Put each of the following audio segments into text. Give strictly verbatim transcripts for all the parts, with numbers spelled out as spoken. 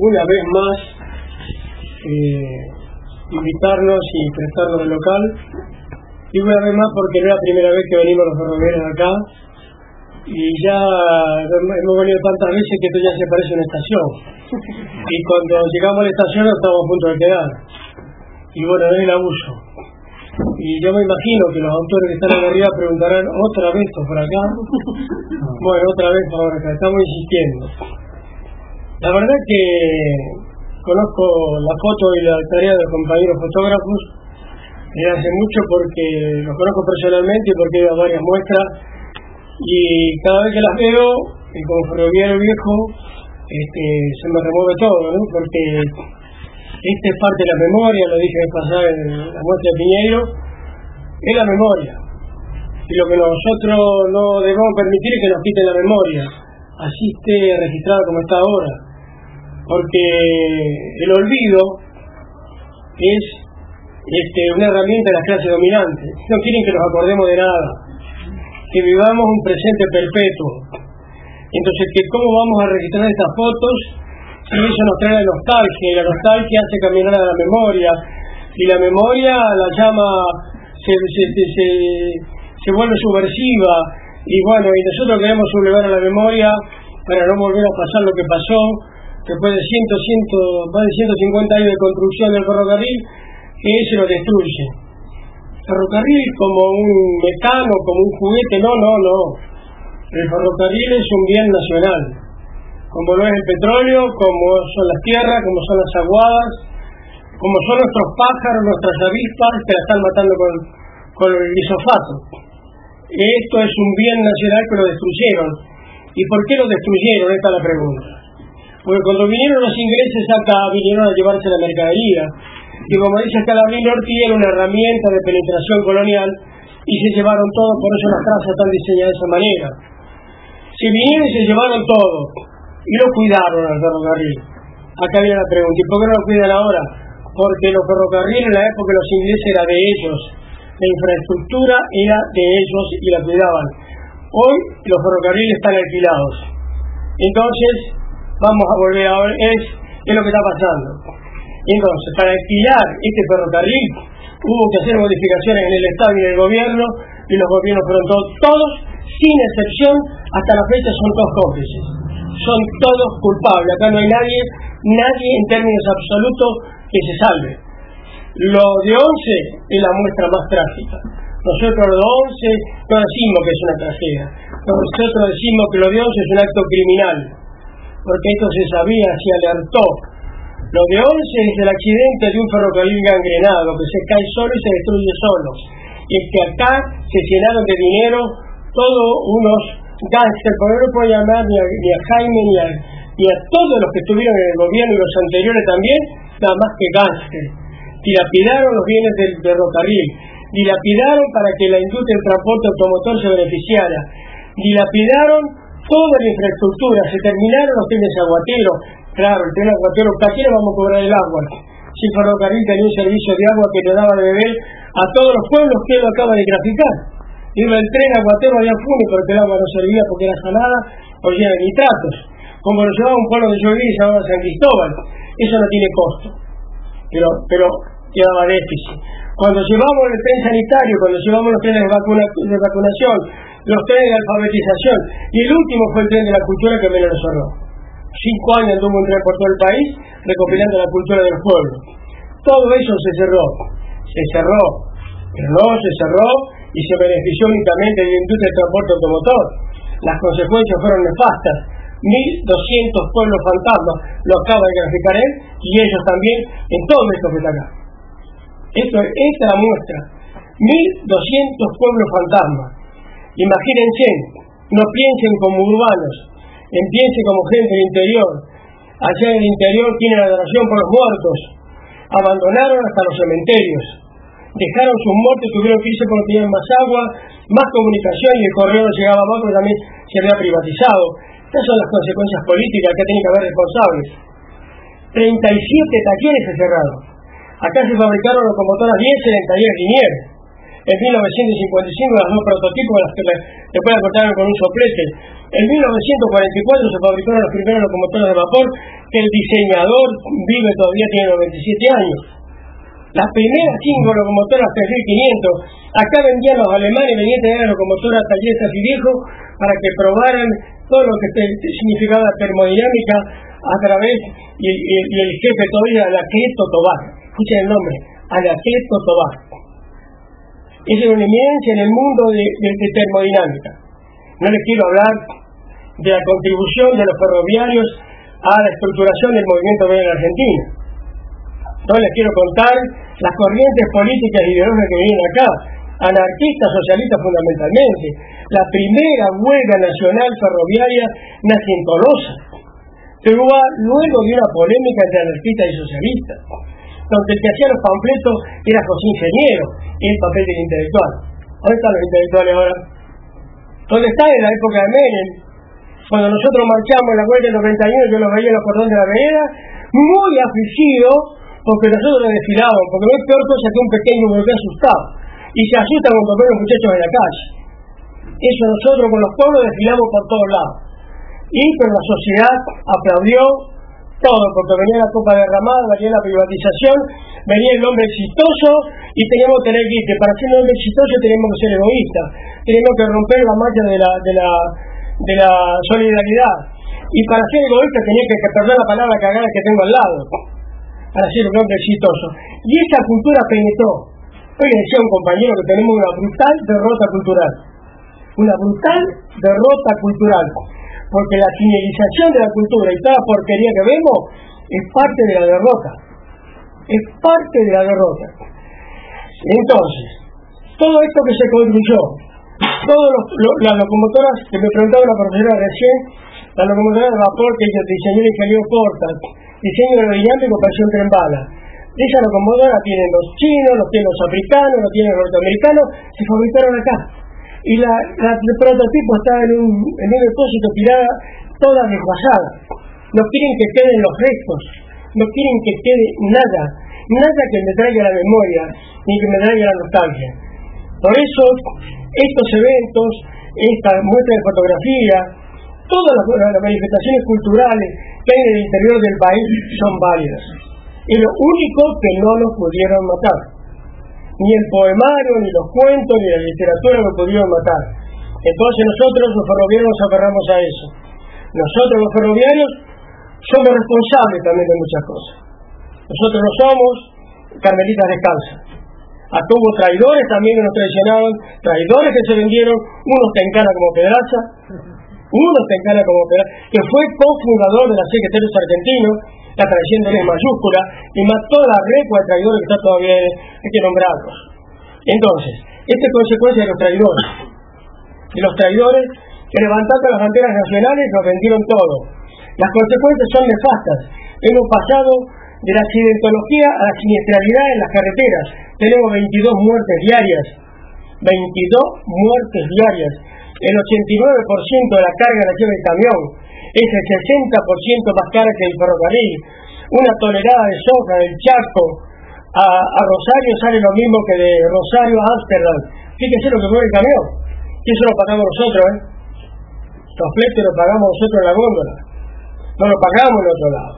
una vez más eh, invitarnos y prestarnos el local, y una vez más porque no es la primera vez que venimos los ferroviarios acá, y ya hemos venido tantas veces que esto ya se parece a una estación, y cuando llegamos a la estación estamos a punto de quedar, y bueno, es el abuso. Y yo me imagino que los autores que están arriba preguntarán: ¿otra vez esto por acá? Bueno, otra vez por acá, estamos insistiendo. La verdad que conozco la foto y la tarea de los compañeros fotógrafos desde hace mucho, porque los conozco personalmente y porque he ido a varias muestras, y cada vez que las veo, y como ferroviario viejo, este, se me remueve todo, ¿no? Porque esta es parte de la memoria, lo dije de pasar en la muestra de Piñeiro, es la memoria. Y lo que nosotros no debemos permitir es que nos quiten la memoria, así esté registrada como está ahora. Porque el olvido es este, una herramienta de las clases dominantes. No quieren que nos acordemos de nada, que vivamos un presente perpetuo. Entonces, que ¿cómo vamos a registrar estas fotos si eso nos trae la nostalgia? Y la nostalgia hace caminar a la memoria, y la memoria la llama, se, se, se, se, se vuelve subversiva, y bueno, y nosotros queremos sublevar a la memoria para no volver a pasar lo que pasó después de cien, cien, más de ciento cincuenta años de construcción del ferrocarril, que eso lo destruye. El ferrocarril como un mecano, como un juguete, no, no, no. El ferrocarril es un bien nacional, como lo es el petróleo, como son las tierras, como son las aguadas, como son nuestros pájaros, nuestras avispas que la están matando con, con el glifosato. Esto es un bien nacional que lo destruyeron. ¿Y por qué lo destruyeron? Esta es la pregunta. Porque cuando vinieron los ingleses acá, vinieron a llevarse la mercadería, y como dice acá Gabriel Ortiz, era una herramienta de penetración colonial, y se llevaron todo, por eso las trazas están diseñadas de esa manera. Se vinieron y se llevaron todo, y lo cuidaron al ferrocarril. Acá viene la pregunta: ¿y por qué no lo cuidan ahora? Porque los ferrocarriles en la época de los ingleses era de ellos, la infraestructura era de ellos y la cuidaban. Hoy los ferrocarriles están alquilados. Entonces, vamos a volver a ver, es, es lo que está pasando. Entonces, para alquilar este ferrocarril hubo que hacer modificaciones en el Estado y en el gobierno, y los gobiernos fueron todos, todos, sin excepción, hasta la fecha son todos cómplices. Son todos culpables. Acá no hay nadie, nadie en términos absolutos que se salve. Lo de once es la muestra más trágica. Nosotros lo de once no decimos que es una tragedia. Nosotros decimos que lo de once es un acto criminal, porque esto se sabía, se alertó. Lo de once es el accidente de un ferrocarril gangrenado que se cae solo y se destruye solo. Y es que acá se llenaron de dinero todos unos gángsters, porque no puedo llamar ni a, ni a Jaime ni a, ni a todos los que estuvieron en el gobierno y los anteriores también, nada más que gángsters. Dilapidaron los bienes del ferrocarril, dilapidaron para que la industria del transporte automotor se beneficiara, dilapidaron toda la infraestructura, se terminaron los trenes aguateros. Claro, el tren aguatero, ¿para qué le vamos a cobrar el agua? Si el ferrocarril tenía un servicio de agua que le daba de beber a todos los pueblos que él acaba de graficar. Iba el tren aguatero, había funes porque el agua no servía porque era salada o llena de nitratos. Como lo llevaba un pueblo de Lloví y se llamaba San Cristóbal. Eso no tiene costo, pero, pero quedaba déficit. Cuando llevamos el tren sanitario, cuando llevamos los trenes de, vacuna, de vacunación, los trenes de alfabetización, y el último fue el tren de la cultura que menos lo cerró. Cinco años anduvo un tren por todo el país recopilando la cultura del pueblo. Todo eso se cerró, se cerró, pero no se cerró y se benefició únicamente de la industria del transporte automotor. Las consecuencias fueron nefastas. mil doscientos pueblos fantasmas, lo acaba de graficar él, y ellos también, en todo esto que está acá. Esto, esta es la muestra. mil doscientos pueblos fantasmas. Imagínense, no piensen como urbanos, piensen como gente del interior. Allá en el interior tienen adoración por los muertos. Abandonaron hasta los cementerios. Dejaron sus muertos y tuvieron que irse porque tenían más agua, más comunicación, y el correo no llegaba más porque también se había privatizado. Estas son las consecuencias políticas que tienen que haber responsables. treinta y siete talleres se cerraron. Acá se fabricaron locomotoras diésel en talleres Liniers. En mil novecientos cincuenta y cinco, los dos prototipos, las que después la cortaron con un soplete. En mil novecientos cuarenta y cuatro se fabricaron las primeras locomotoras de vapor, que el diseñador vive todavía, tiene noventa y siete años. Las primeras cinco locomotoras tres mil quinientos, acá vendían los alemanes, venían a tener las locomotoras talleres y viejos para que probaran todo lo que te, te significaba la termodinámica a través, y, y, y el jefe todavía, Anacleto Tobar, escuchen el nombre, Anacleto Tobar. Es una eminencia en el mundo de, de, de termodinámica. No les quiero hablar de la contribución de los ferroviarios a la estructuración del movimiento obrero en Argentina. No les quiero contar las corrientes políticas y ideológicas que vienen acá, anarquistas, socialistas fundamentalmente. La primera huelga nacional ferroviaria nace en Tolosa, pero hubo luego de una polémica entre anarquistas y socialistas, donde el que hacía los panfletos era José Ingeniero, y el papel del intelectual. ¿Dónde están los intelectuales ahora? ¿Dónde están en la época de Menem? Cuando nosotros marchamos en la huelga del noventa y uno, yo los veía en los cordones de la vereda, muy afligidos, porque nosotros nos desfilábamos, porque no es peor cosa que un pequeño burgués asustado, y se asustan cuando ven los muchachos en la calle. Eso nosotros con los pueblos desfilamos por todos lados. Y pero la sociedad aplaudió todo, porque venía la copa derramada, venía la privatización, venía el hombre exitoso, y teníamos que tener que, para ser un hombre exitoso teníamos que ser egoístas, teníamos que romper la marcha de la, de la, de la solidaridad, y para ser egoísta tenía que, que perder la palabra cagada que tengo al lado, para ser un hombre exitoso. Y esa cultura penetró. Hoy le decía a un compañero que tenemos una brutal derrota cultural, una brutal derrota cultural, porque la finalización de la cultura y toda la porquería que vemos es parte de la derrota, es parte de la derrota. Entonces, todo esto que se construyó, todas las locomotoras que me preguntaba la profesora recién, las locomotoras de vapor que diseñó el ingeniero Portas, diseño aerodinámico para un tren bala. De esa locomotora tienen los chinos, los tienen los africanos, los tienen los norteamericanos, se fabricaron acá. Y la, la, el prototipo está en un, en un depósito tirada, toda desguazada. No quieren que queden los restos, no quieren que quede nada, nada que me traiga la memoria, ni que me traiga la nostalgia. Por eso, estos eventos, esta muestra de fotografía, todas las, las manifestaciones culturales que hay en el interior del país son válidas. Es lo único que no nos pudieron matar. Ni el poemario, ni los cuentos, ni la literatura nos pudieron matar. Entonces nosotros los ferroviarios nos aferramos a eso. Nosotros los ferroviarios somos responsables también de muchas cosas. Nosotros no somos carmelitas descalzas. Acá hubo traidores también que nos traicionaron, traidores que se vendieron, unos Tencana como Pedraza, unos Tencana como Pedraza, que fue cofundador de la Secretarios Argentinos, la traición de él es mayúscula, y más toda la recua de traidores que está todavía, hay que nombrarlos. Entonces, esta es consecuencia de los traidores. De los traidores que levantando las banderas nacionales nos vendieron todo. Las consecuencias son nefastas. Hemos pasado de la accidentología a la siniestralidad en las carreteras. Tenemos veintidós muertes diarias. veintidós muertes diarias. El ochenta y nueve por ciento de la carga la lleva el camión. Es el sesenta por ciento más cara que el ferrocarril. Una tonelada de soja del Chaco a, a Rosario sale lo mismo que de Rosario a Ámsterdam. Fíjense lo que mueve el camión. Y eso lo pagamos nosotros, ¿eh? Los fletes lo pagamos nosotros en la góndola. No lo pagamos en otro lado.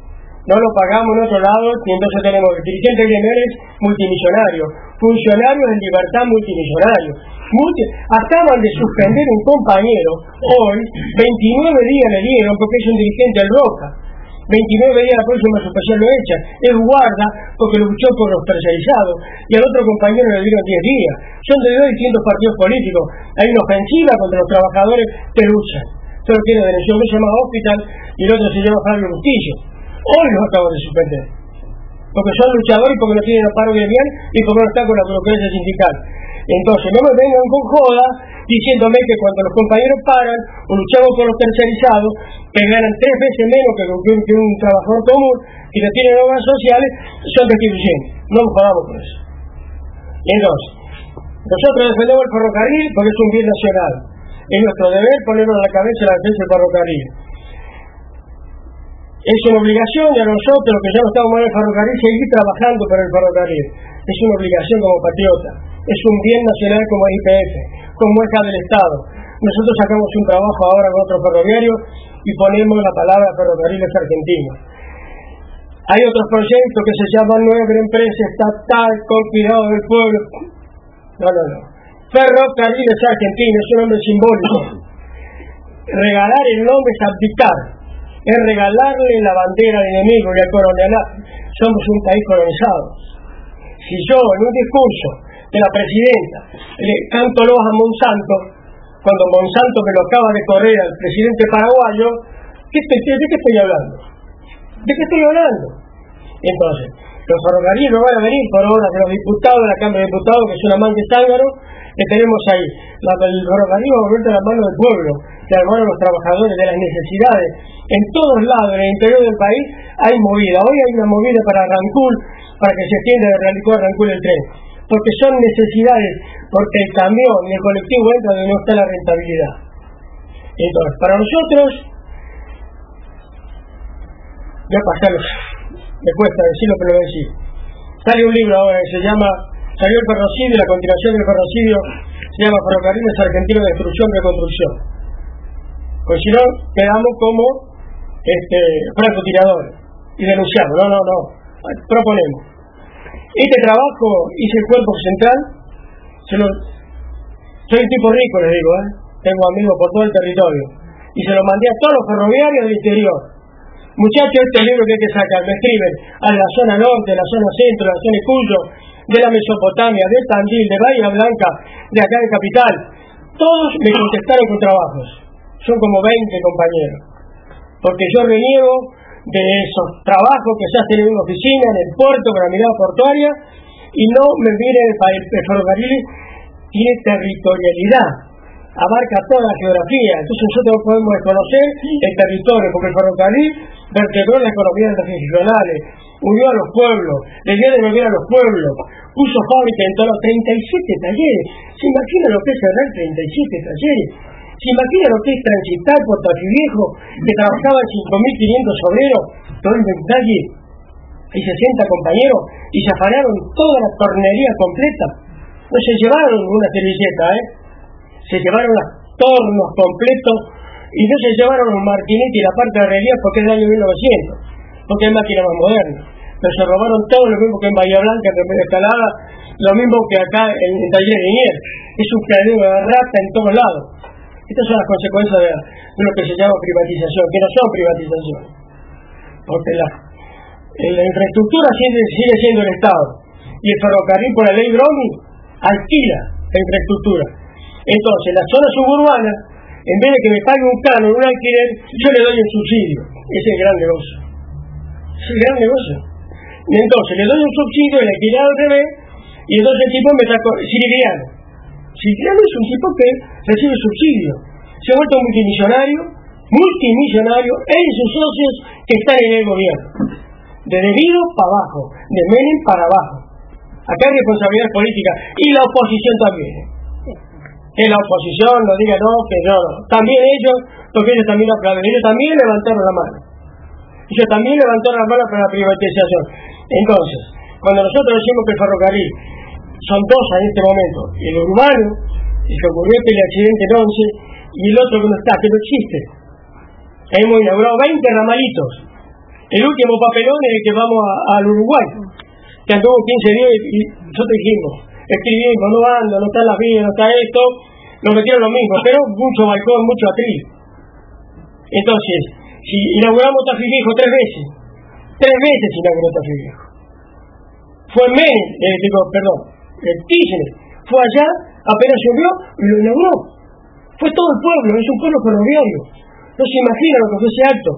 No lo pagamos en otro lado, y entonces tenemos dirigentes gremiales multimillonarios, funcionarios en libertad multimillonarios. Multi... Acaban de suspender un compañero, hoy, veintinueve días le dieron, porque es un dirigente del Roca. veintinueve días la próxima suspensión lo echa. Es guarda porque luchó por los tercerizados, y al otro compañero le dieron diez días. Son de dos distintos partidos políticos. Hay una ofensiva contra los trabajadores que luchan. Solo tiene derecho, uno se llama Hospital y el otro se llama Fabio Bustillo. Hoy los acaban de suspender, porque son luchadores y porque no tienen paro gremial y porque no están con la burocracia sindical. Entonces no me vengan con joda diciéndome que cuando los compañeros paran o luchamos por los tercerizados, que ganan tres veces menos que un, que un trabajador común y no tienen obras sociales, son destituyentes. No nos jodamos por eso. Entonces, nosotros defendemos el ferrocarril porque es un bien nacional. Es nuestro deber ponernos a la cabeza la defensa del ferrocarril. Es una obligación de nosotros, los que ya no estamos en el ferrocarril, seguir trabajando por el ferrocarril. Es una obligación como patriota. es un bien nacional como es I P F, como es la del Estado. Nosotros sacamos un trabajo ahora con otro ferroviario y ponemos la palabra Ferrocarriles Argentinos. Hay otros proyectos que se llaman Nueva Empresa Estatal con cuidado del pueblo. No, no, no. Ferrocarriles Argentinos es un nombre simbólico. Regalar el nombre es abdicar, es regalarle la bandera al enemigo y al colonialato. Somos un país colonizado. Si yo en un discurso de la presidenta le canto loas a Monsanto, cuando Monsanto me lo acaba de correr al presidente paraguayo, ¿qué te, ¿de qué estoy hablando? ¿De qué estoy hablando? Entonces, los ferrocarriles no van a venir por obras de los diputados, de la Cámara de Diputados, que es una man de zángaro, que tenemos ahí. La, el ferrocarril va a volver a la mano del pueblo, de la mano de los trabajadores, de las necesidades. En todos lados, en el interior del país, hay movida. Hoy hay una movida para Rancul, para que se extienda de Realicó a Rancul el tren. Porque son necesidades, porque el camión y el colectivo entra donde no está la rentabilidad. Entonces, para nosotros, voy a pasarlo, me cuesta decirlo, pero lo voy a decir. Sale un libro ahora que se llama, salió el ferrocidio, la continuación del ferrocidio, se llama Ferrocarriles Argentinos de Destrucción y Reconstrucción. Pues si no, quedamos como este, francotiradores y denunciamos. No, no, no, proponemos. Este trabajo hice el cuerpo central, se lo, soy un tipo rico, les digo, ¿eh? Tengo amigos por todo el territorio, y se lo mandé a todos los ferroviarios del interior. Muchachos, este libro que hay que sacar, me escriben a la zona norte, a la zona centro, a la zona de Cuyo, de la Mesopotamia, de Tandil, de Bahía Blanca, de acá de Capital. Todos me contestaron con trabajos, son como veinte compañeros, porque yo reniego de esos trabajos que se hacen en una oficina, en el puerto, con la mirada portuaria, y no me viene el, el ferrocarril, tiene territorialidad, abarca toda la geografía. Entonces nosotros podemos desconocer el territorio, porque el ferrocarril vertebró la economía de las regionales, unió a los pueblos, le dio de beber a los pueblos, puso fábrica en todos los treinta y siete talleres. ¿Se imagina lo que es cerrar treinta y siete talleres? ¿Se imagina lo que es transitar por Tafiviejo, que trabajaban cinco mil quinientos obreros, todo el detalle, y sesenta compañeros, y se afanaron toda la tornería completa? No se llevaron una servilleta, ¿eh? Se llevaron los tornos completos, y no se llevaron los martinetes y la parte de relieve porque es del año mil novecientos, porque hay máquinas más modernas. Pero se robaron todo lo mismo que en Bahía Blanca, que en Escalada, lo mismo que acá en, en Taller de Inier. Es un cadero de rata en todos lados. Estas son las consecuencias de, de lo que se llama privatización, que no son privatización. Porque la, la infraestructura sigue, sigue siendo el Estado. Y el ferrocarril, por la ley Bromi, alquila la infraestructura. Entonces, la zona suburbana, en vez de que me pague un canon, un alquiler, yo le doy un subsidio. Ese es el gran negocio. Es el gran negocio. Y entonces, le doy un subsidio, el alquiler al revés, y entonces el tipo me está siriano. Siriano es un tipo que recibe subsidio. Se ha vuelto multimillonario, multimillonario, él y sus socios que están en el gobierno. De Debido para abajo, de Menem para abajo. Acá hay responsabilidad política, y la oposición también. Que la oposición no diga no, que no, no. También ellos, porque ellos también aplauden, ellos también levantaron la mano. Ellos también levantaron la mano para la privatización. Entonces, cuando nosotros decimos que el ferrocarril son dos en este momento, el urbano, el que ocurrió que el accidente en once, y el otro que no está, que no existe. Hemos inaugurado veinte ramalitos. El último papelón es el que vamos a, al Uruguay, que anduvo quince días y, y nosotros dijimos, escribimos, no anda, no está en las vías, no está esto, lo metieron lo mismo, pero mucho balcón, mucho atril. Entonces, si inauguramos Tafiviejo tres veces, tres veces inauguró Tafiviejo. Fue Menem, eh, digo, perdón, el Kirchner, fue allá, apenas llovió y lo inauguró. Fue todo el pueblo, es un pueblo ferroviario. No se imagina lo que fue ese acto.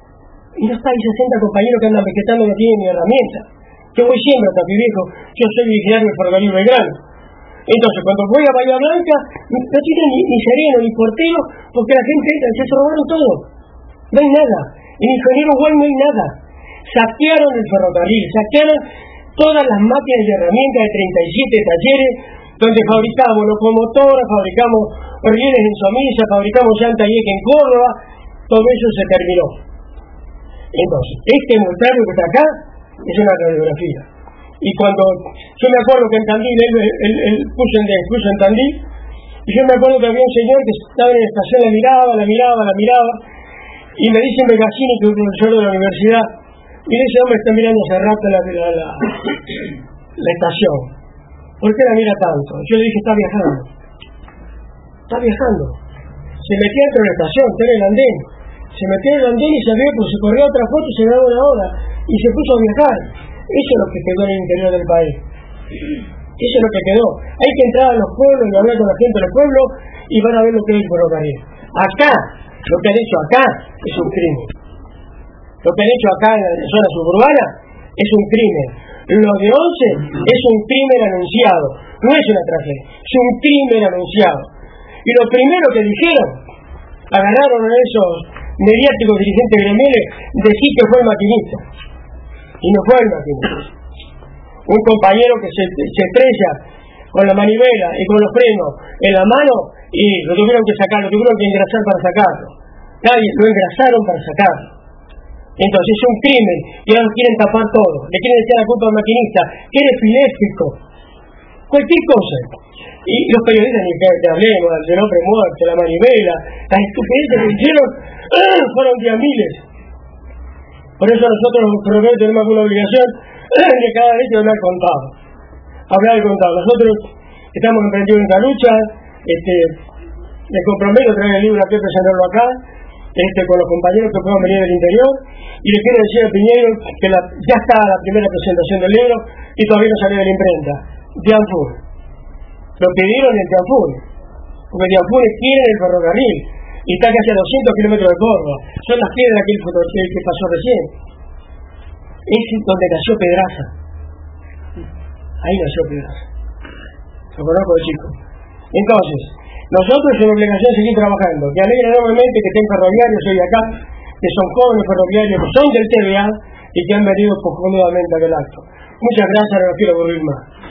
Y no está, hay sesenta compañeros que andan vegetando, no tienen ni herramienta. Yo voy siempre a Tafiviejo, yo soy vigilario del ferrocarril Belgrano. Entonces, cuando voy a Bahía Blanca, no tiene ni, ni sereno, ni portero, porque la gente entra, ya se robaron todo. No hay nada. En Ingeniero Guay no hay nada. Saquearon el ferrocarril, saquearon todas las máquinas y herramientas de treinta y siete talleres, donde fabricamos locomotoras, fabricamos rieles en Somisa, fabricamos llanta y eje en Córdoba, todo eso se terminó. Entonces, este montaño que está acá es una radiografía. Y cuando, yo me acuerdo que en Tandil, él, él, él puso, en, puso en Tandil, y yo me acuerdo que había un señor que estaba en la estación, la miraba, la miraba, la miraba, y me dice Begazzini, que es un profesor de la universidad, mire, ese hombre está mirando hace rato la, la, la, la estación. ¿Por qué la mira tanto? Yo le dije, está viajando. Está viajando. Se metió dentro de la estación, está en el andén. Se metió en el andén y salió, pues se corrió otra foto y se grabó una hora. Y se puso a viajar. Eso es lo que quedó en el interior del país. Eso es lo que quedó. Hay que entrar a los pueblos y hablar con la gente de los pueblos y van a ver lo que es el ferrocarril. Acá, lo que han hecho acá es un crimen. Lo que han hecho acá en la zona suburbana es un crimen. Lo de once es un crimen anunciado. No es una tragedia, es un crimen anunciado. Y lo primero que dijeron, agarraron a esos mediáticos dirigentes gremiales, decir que fue el maquinista. Y no fue el maquinista. Un compañero que se, se estrella con la manivela y con los frenos en la mano y lo tuvieron que sacar, lo tuvieron que engrasar para sacarlo. Nadie, lo engrasaron para sacarlo. Entonces es un crimen y ahora quieren tapar todo. Le quieren echar la culpa al maquinista, que es epiléptico. Cualquier cosa. Y los periodistas, ni que, que hablemos del hombre muerto, la manivela, las estupideces que hicieron, ¡ah! Fueron de a miles. Por eso nosotros los ferroviarios tenemos una obligación de cada vez de hablar contado. Hablar contado. Nosotros estamos emprendidos en esta lucha, este, me comprometo a traer el libro aquí, presentarlo acá, este, con los compañeros que puedan venir del interior, y les quiero decir a Piñeiro que la, ya está la primera presentación del libro y todavía no salió de la imprenta. Dianfur. Lo pidieron en Dianfur, porque Dianfur quiere el ferrocarril y está casi a doscientos kilómetros de Córdoba. Son las piedras que, el que pasó recién. Es donde nació Pedraza. Ahí nació Pedraza. Lo conozco de chico. Entonces, nosotros en obligación seguir trabajando. Me alegra enormemente que estén ferroviarios hoy acá, que son jóvenes ferroviarios, que son del T V A y que han venido pues, cómodamente a aquel acto. Muchas gracias, no los quiero aburrir más.